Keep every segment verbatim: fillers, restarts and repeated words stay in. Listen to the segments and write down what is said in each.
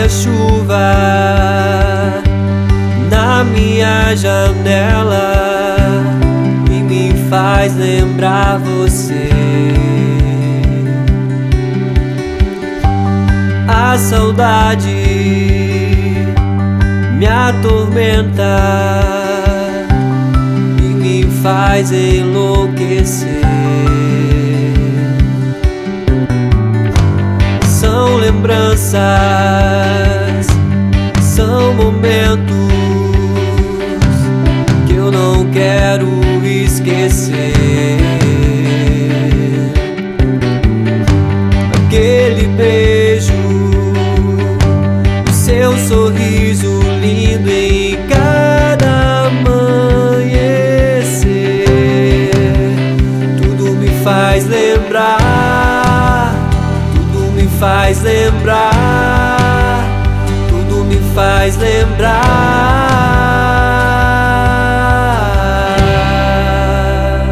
a chuva na minha janela e me faz lembrar você. A saudade me atormenta e me faz enlouquecer. São lembranças, são momentos que eu não quero esquecer. Aquele beijo, o seu sorriso lindo em cada amanhecer, tudo me faz lembrar, tudo me faz lembrar, tudo me faz lembrar.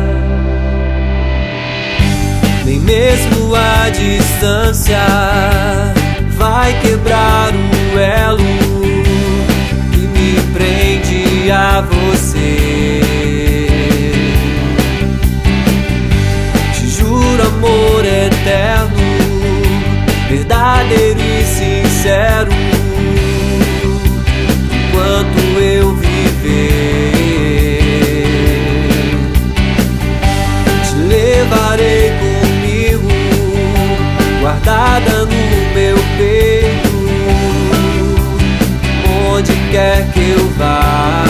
Nem mesmo a distância vai quebrar o elo que me prende a você. Te juro amor eterno, verdadeiro e sincero, enquanto eu viver. Te levarei comigo, guardada no meu peito, onde quer que eu vá.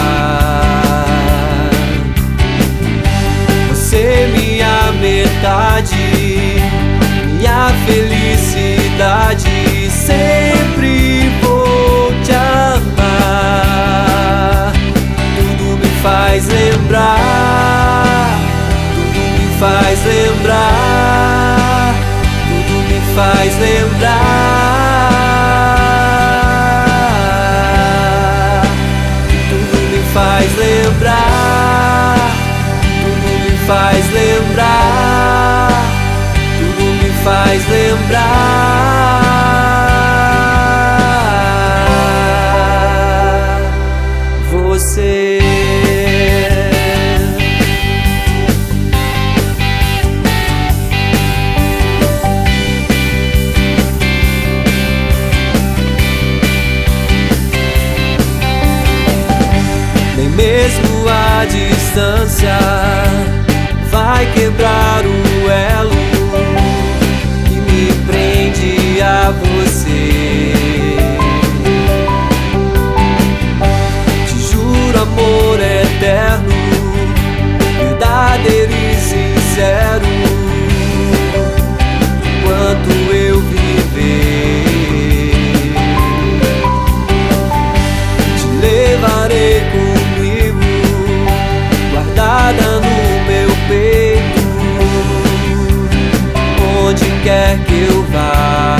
Você minha metade, minha felicidade, sempre vou te amar. Tudo me faz lembrar, tudo me faz lembrar, tudo me faz lembrar, tudo me faz lembrar, tudo me faz lembrar, tudo me faz lembrar você. Nem mesmo a distância vai quebrar o elo que me prende a você. Te juro amor eterno, verdadeiro e sincero, enquanto eu viver. Te levarei comigo, guardada no meu peito, onde quer que eu vá.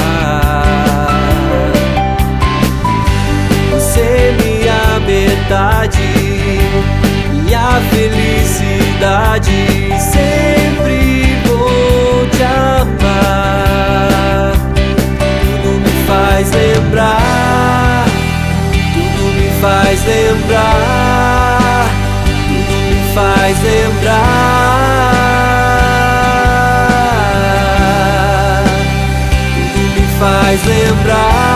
Você minha metade, minha felicidade, sempre vou te amar. Tudo me faz lembrar, tudo me faz lembrar, tudo me faz lembrar, tudo me faz lembrar.